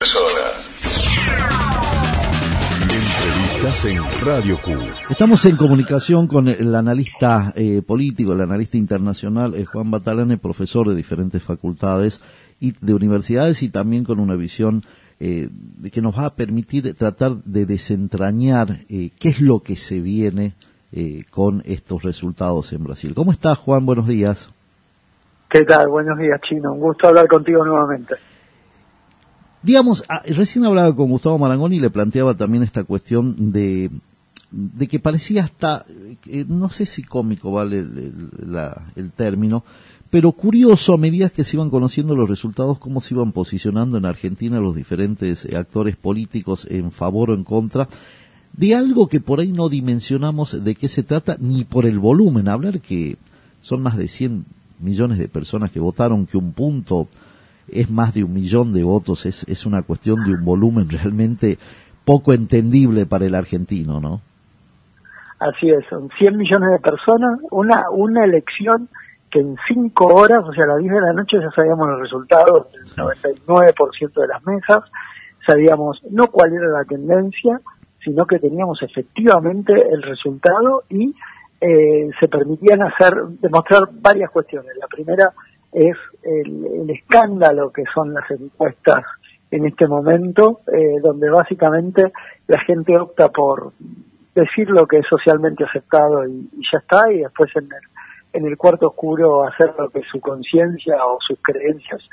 Entrevistas en Radio Q. Estamos en comunicación con el analista político, el analista internacional Juan Batalane, profesor de diferentes facultades y de universidades, y también con una visión que nos va a permitir tratar de desentrañar qué es lo que se viene con estos resultados en Brasil. ¿Cómo estás, Juan? Buenos días. ¿Qué tal? Buenos días, Chino. Un gusto hablar contigo nuevamente. Digamos, recién hablaba con Gustavo Marangoni y le planteaba también esta cuestión de que parecía hasta, no sé si cómico vale el término, pero curioso a medida que se iban conociendo los resultados, cómo se iban posicionando en Argentina los diferentes actores políticos en favor o en contra de algo que por ahí no dimensionamos de qué se trata, ni por el volumen. Hablar que son más de 100 millones de personas que votaron, que un punto es más de 1 millón de votos, es una cuestión de un volumen realmente poco entendible para el argentino, ¿no? Así es, son 100 millones de personas, una elección que en 5 horas, o sea, a las 10 de la noche ya sabíamos los resultados del 99% de las mesas, sabíamos no cuál era la tendencia, sino que teníamos efectivamente el resultado y se permitían demostrar varias cuestiones. La primera es el escándalo que son las encuestas en este momento, donde básicamente la gente opta por decir lo que es socialmente aceptado y ya está, y después en el cuarto oscuro hacer lo que su conciencia o sus creencias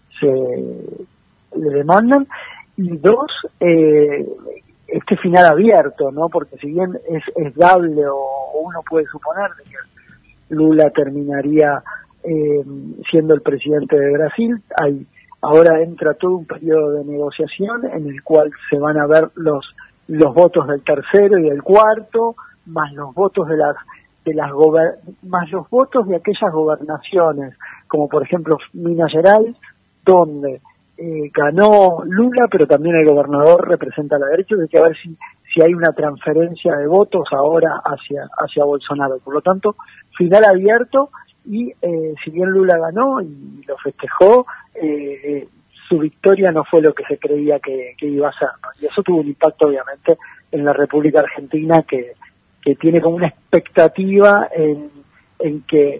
le demandan. Y dos, este final abierto, ¿no? Porque si bien es dable o uno puede suponer de que Lula terminaría siendo el presidente de Brasil, ahora entra todo un periodo de negociación en el cual se van a ver los votos del tercero y del cuarto, más los votos más los votos de aquellas gobernaciones, como por ejemplo Minas Gerais, donde ganó Lula, pero también el gobernador representa la derecha, hay que ver si hay una transferencia de votos ahora hacia Bolsonaro. Por lo tanto, final abierto. Y si bien Lula ganó y lo festejó, su victoria no fue lo que se creía que iba a ser, ¿no? Y eso tuvo un impacto obviamente en la República Argentina, que tiene como una expectativa en que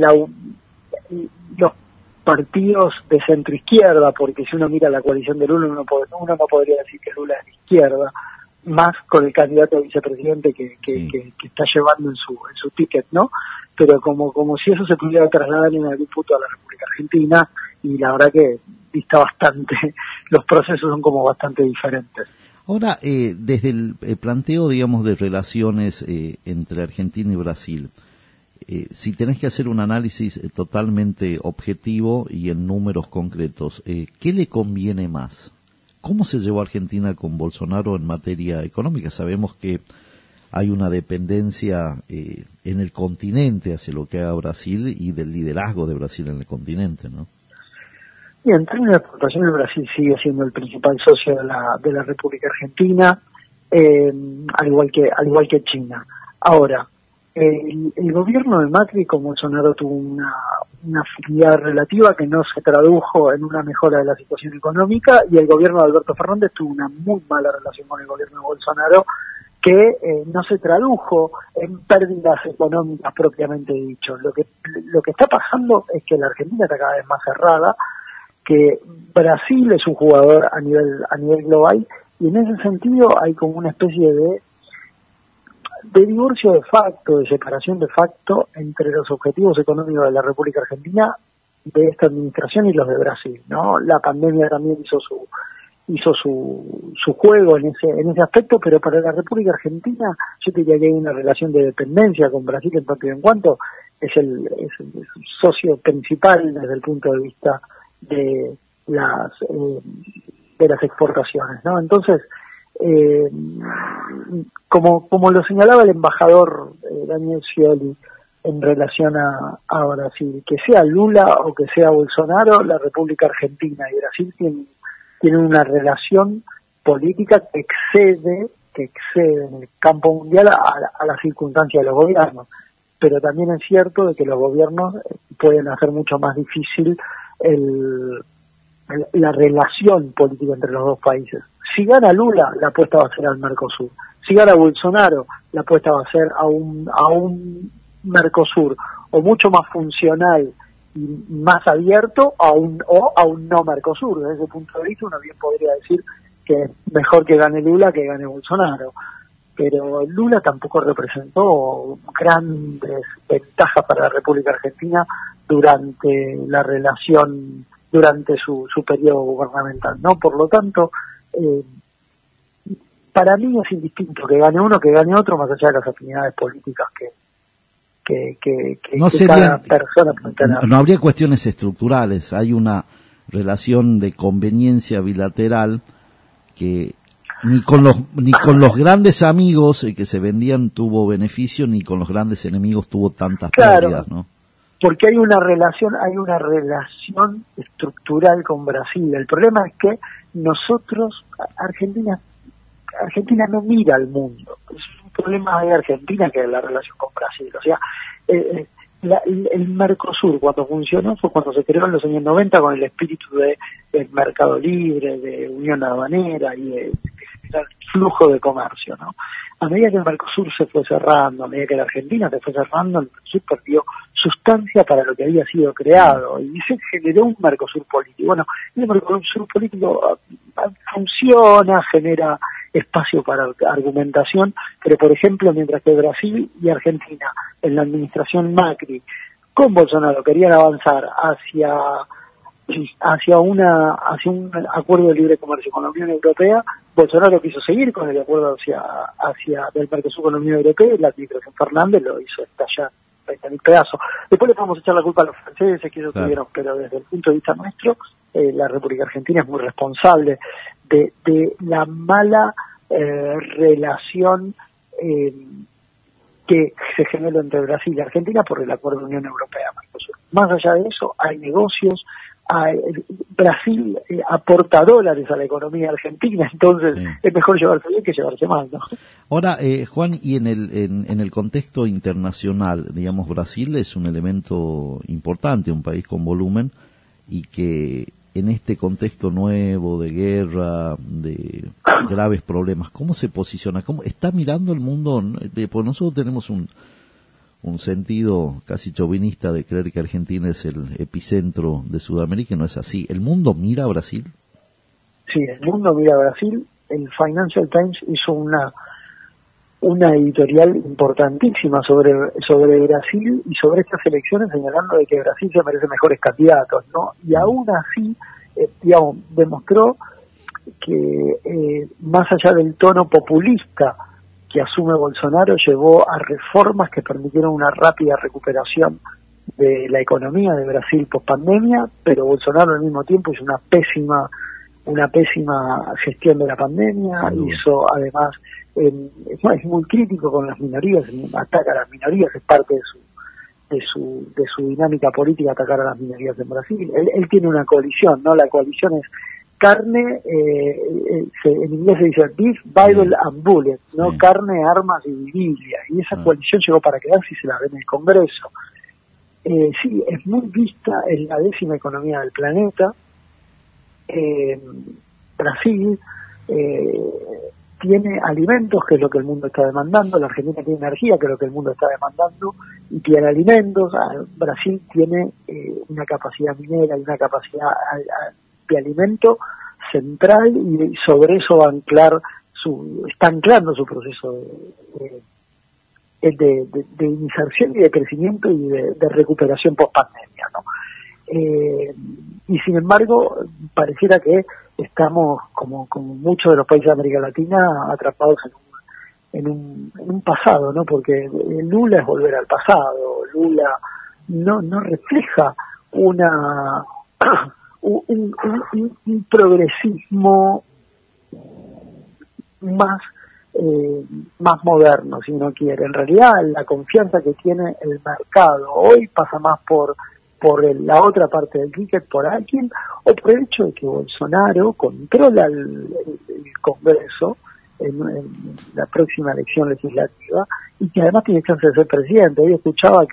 los partidos de centro izquierda, porque si uno mira la coalición de Lula, uno no podría decir que Lula es de izquierda, más con el candidato a vicepresidente que está llevando en su ticket, ¿no? Pero como si eso se pudiera trasladar en algún punto a la República Argentina, y la verdad que dista bastante, los procesos son como bastante diferentes. Ahora, desde el planteo, digamos, de relaciones entre Argentina y Brasil, si tenés que hacer un análisis totalmente objetivo y en números concretos, ¿qué le conviene más? ¿Cómo se llevó Argentina con Bolsonaro en materia económica? Sabemos que hay una dependencia en el continente hacia lo que haga Brasil y del liderazgo de Brasil en el continente, ¿no? Y en términos de exportaciones, Brasil sigue siendo el principal socio de la República Argentina, al igual que China. Ahora, el gobierno de Macri con Bolsonaro tuvo una afinidad relativa que no se tradujo en una mejora de la situación económica, y el gobierno de Alberto Fernández tuvo una muy mala relación con el gobierno de Bolsonaro, que no se tradujo en pérdidas económicas propiamente dicho. Lo que está pasando es que la Argentina está cada vez más cerrada, que Brasil es un jugador a nivel global, y en ese sentido hay como una especie de divorcio de facto, de separación de facto entre los objetivos económicos de la República Argentina, de esta administración, y los de Brasil, ¿no? La pandemia también hizo su juego en ese aspecto, pero para la República Argentina yo te diría que hay una relación de dependencia con Brasil en tanto y en cuanto es el socio principal desde el punto de vista de las exportaciones, ¿no? Entonces, como lo señalaba el embajador Daniel Scioli en relación a Brasil, que sea Lula o que sea Bolsonaro, la República Argentina y Brasil tienen una relación política que excede en el campo mundial a las circunstancias de los gobiernos. Pero también es cierto de que los gobiernos pueden hacer mucho más difícil la relación política entre los dos países. Si gana Lula, la apuesta va a ser al Mercosur. Si gana Bolsonaro, la apuesta va a ser a un Mercosur o mucho más funcional y más abierto a un no Mercosur. Desde ese punto de vista uno bien podría decir que es mejor que gane Lula que gane Bolsonaro. Pero Lula tampoco representó grandes ventajas para la República Argentina durante la relación, durante su periodo gubernamental, ¿no? Por lo tanto, para mí es indistinto que gane uno que gane otro, más allá de las afinidades políticas que no que sería, cada persona puede tener. no habría cuestiones estructurales, hay una relación de conveniencia bilateral que ni con los grandes amigos que se vendían tuvo beneficio, ni con los grandes enemigos tuvo tantas pérdidas, ¿no? Porque hay una relación estructural con Brasil. El problema es que nosotros, Argentina no mira al mundo. Es un problema de Argentina que es la relación con Brasil. O sea, el Mercosur cuando funcionó fue cuando se creó en los años 90 con el espíritu de mercado libre, de unión aduanera y de generar flujo de comercio, ¿no? A medida que el Mercosur se fue cerrando, a medida que la Argentina se fue cerrando, el Mercosur perdió sustancia para lo que había sido creado y se generó un Mercosur político. Bueno, el Mercosur político funciona, genera espacio para argumentación, pero por ejemplo, mientras que Brasil y Argentina en la administración Macri con Bolsonaro querían avanzar hacia un acuerdo de libre comercio con la Unión Europea, Bolsonaro quiso seguir con el acuerdo hacia del Mercosur con la Unión Europea y la administración Fernández lo hizo estallar 20.000 pedazos. Después le podemos echar la culpa a los franceses que ellos tuvieron, pero desde el punto de vista nuestro, la República Argentina es muy responsable de la mala relación que se generó entre Brasil y Argentina por el acuerdo de Unión Europea-Mercosur. Más allá de eso, hay negocios. Brasil aporta dólares a la economía argentina, entonces sí, es mejor llevarse bien que llevarse mal, ¿no? Ahora, Juan, y en el contexto internacional, digamos, Brasil es un elemento importante, un país con volumen, y que en este contexto nuevo de guerra, de graves problemas, ¿cómo se posiciona? ¿Cómo está mirando el mundo? Pues nosotros tenemos un sentido casi chauvinista de creer que Argentina es el epicentro de Sudamérica, y no es así. ¿El mundo mira a Brasil? Sí, el mundo mira a Brasil. El Financial Times hizo una editorial importantísima sobre Brasil y sobre estas elecciones, señalando de que Brasil se merece mejores candidatos, ¿no? Y aún así, demostró que más allá del tono populista que asume Bolsonaro, llevó a reformas que permitieron una rápida recuperación de la economía de Brasil post pandemia, pero Bolsonaro al mismo tiempo hizo una pésima gestión de la pandemia, hizo además es muy crítico con las minorías, ataca a las minorías, es parte de su dinámica política atacar a las minorías en Brasil. Él tiene una coalición, ¿no? La coalición es carne, en inglés se dice beef, Bible and bullets, ¿no? Sí. Carne, armas y Biblia. Y esa coalición llegó para quedarse y se la ve en el Congreso. Sí, es muy vista, es la 10ª economía del planeta. Brasil tiene alimentos, que es lo que el mundo está demandando. La Argentina tiene energía, que es lo que el mundo está demandando, y tiene alimentos. Brasil tiene una capacidad minera y una capacidad de alimento central, y sobre eso va a está anclando su proceso de inserción y de crecimiento y de recuperación post pandemia, ¿no? Y sin embargo pareciera que estamos como muchos de los países de América Latina atrapados en un pasado, ¿no? Porque Lula es volver al pasado. Lula no refleja un progresismo más moderno, si uno quiere. En realidad la confianza que tiene el mercado hoy pasa más por la otra parte del ticket, por alguien, o por el hecho de que Bolsonaro controla el Congreso en la próxima elección legislativa, y que además tiene chance de ser presidente. Hoy escuchaba que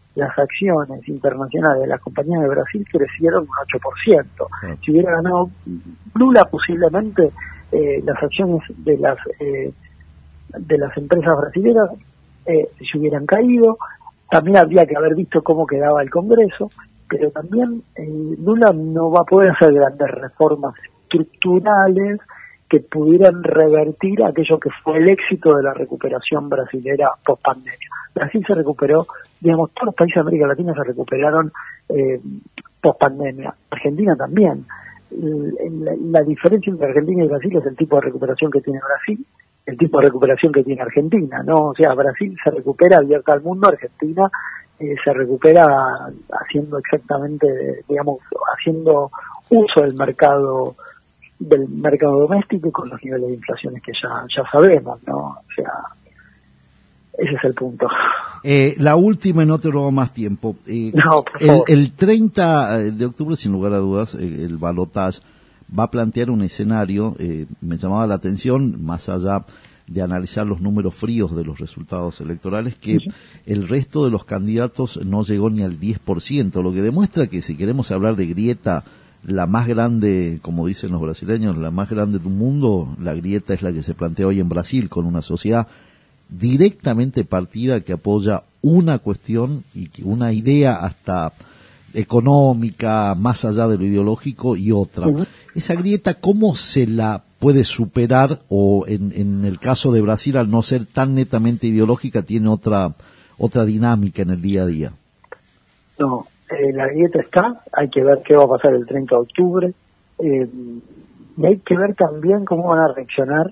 las acciones internacionales de las compañías de Brasil crecieron un 8%. Si hubiera ganado Lula, posiblemente las acciones de las empresas brasileñas se hubieran caído. También habría que haber visto cómo quedaba el Congreso, pero también Lula no va a poder hacer grandes reformas estructurales que pudieran revertir aquello que fue el éxito de la recuperación brasilera post pandemia. Brasil se recuperó, digamos, todos los países de América Latina se recuperaron post pandemia. Argentina también. La diferencia entre Argentina y Brasil es el tipo de recuperación que tiene Brasil, el tipo de recuperación que tiene Argentina, ¿no? O sea, Brasil se recupera abierta al mundo, Argentina se recupera haciendo exactamente, digamos, haciendo uso del mercado doméstico y con los niveles de inflaciones que ya sabemos, ¿no? O sea, ese es el punto. La última, y no te robo más tiempo. No, por favor. El 30 de octubre, sin lugar a dudas, el balotaje va a plantear un escenario, me llamaba la atención, más allá de analizar los números fríos de los resultados electorales, que el resto de los candidatos no llegó ni al 10%, lo que demuestra que si queremos hablar de grieta, la más grande, como dicen los brasileños, la más grande del mundo, la grieta es la que se plantea hoy en Brasil, con una sociedad directamente partida que apoya una cuestión y una idea hasta económica, más allá de lo ideológico, y otra. Esa grieta, ¿cómo se la puede superar? O en el caso de Brasil, al no ser tan netamente ideológica, tiene otra dinámica en el día a día. No, la grieta está, hay que ver qué va a pasar el 30 de octubre, y hay que ver también cómo van a reaccionar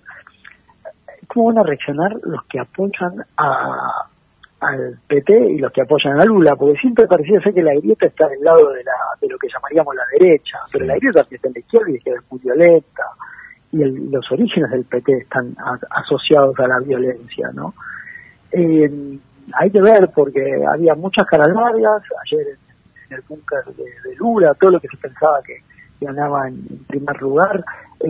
los que apoyan al PT y los que apoyan a Lula, porque siempre parecía ser que la grieta está del lado de lo que llamaríamos la derecha, pero la grieta también está en la izquierda y la izquierda es muy violenta, y los orígenes del PT están asociados a la violencia, ¿no? Hay que ver, porque había muchas caras largas ayer en el búnker de Lula, todo lo que se pensaba que ganaba en primer lugar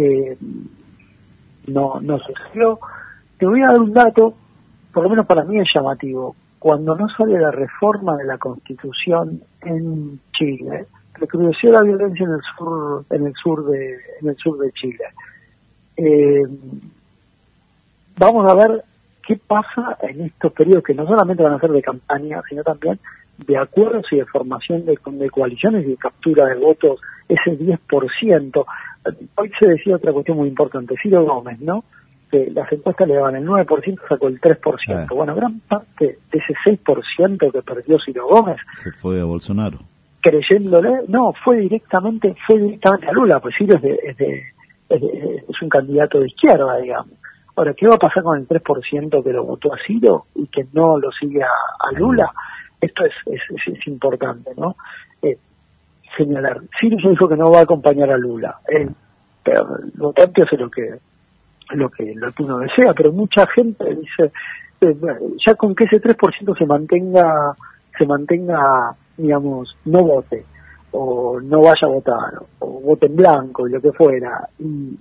no sucedió. Te voy a dar un dato, por lo menos para mí es llamativo. Cuando no sale la reforma de la Constitución en Chile, recrudeció la violencia en el sur de Chile. Vamos a ver qué pasa en estos periodos que no solamente van a ser de campaña, sino también de acuerdos y de formación de coaliciones y de captura de votos, ese 10%. Hoy se decía otra cuestión muy importante, Ciro Gómez, ¿no? Que las encuestas le daban el 9%, sacó el 3%. Bueno, gran parte de ese 6% que perdió Ciro Gómez se fue a Bolsonaro. Creyéndole, no, fue directamente a Lula, pues Ciro es un candidato de izquierda, digamos. Ahora, ¿qué va a pasar con el 3% que lo votó a Ciro y que no lo sigue a Lula? Esto es importante, ¿no? Señalar. Ciro ya dijo que no va a acompañar a Lula. Pero el votante hace lo que uno desea, pero mucha gente dice, ya con que ese 3% se mantenga, digamos, no vote, o no vaya a votar, o vote en blanco, y lo que fuera, y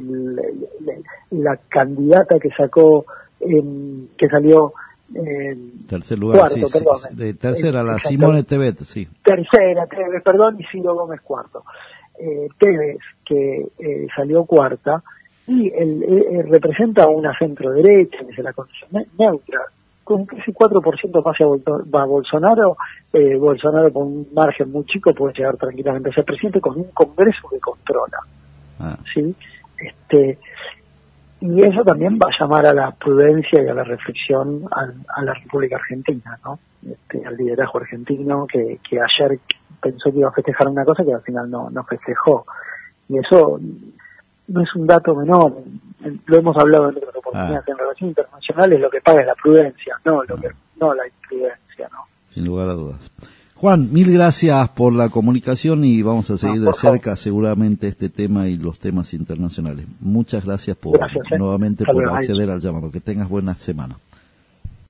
la candidata que salió tercer lugar, cuarto, sí, perdón, de tercera, la Simone Tebet, sí. Tercera, Tebet, perdón, y Ciro Gómez cuarto. Tebet, que salió cuarta, y representa una centro derecha, que se la conoce neutra, con que ese 4% pase a Bolsonaro, Bolsonaro con un margen muy chico puede llegar tranquilamente a ser presidente con un Congreso que controla. ¿Sí? Y eso también va a llamar a la prudencia y a la reflexión a la República Argentina, ¿no? Al liderazgo argentino que ayer pensó que iba a festejar una cosa que al final no festejó. Y eso no es un dato menor, lo hemos hablado en otras oportunidades, en relaciones internacionales lo que paga es la prudencia, no la imprudencia, ¿no? Sin lugar a dudas. Juan, mil gracias por la comunicación y vamos a seguir de cerca seguramente este tema y los temas internacionales. Muchas gracias nuevamente por acceder al llamado. Que tengas buena semana.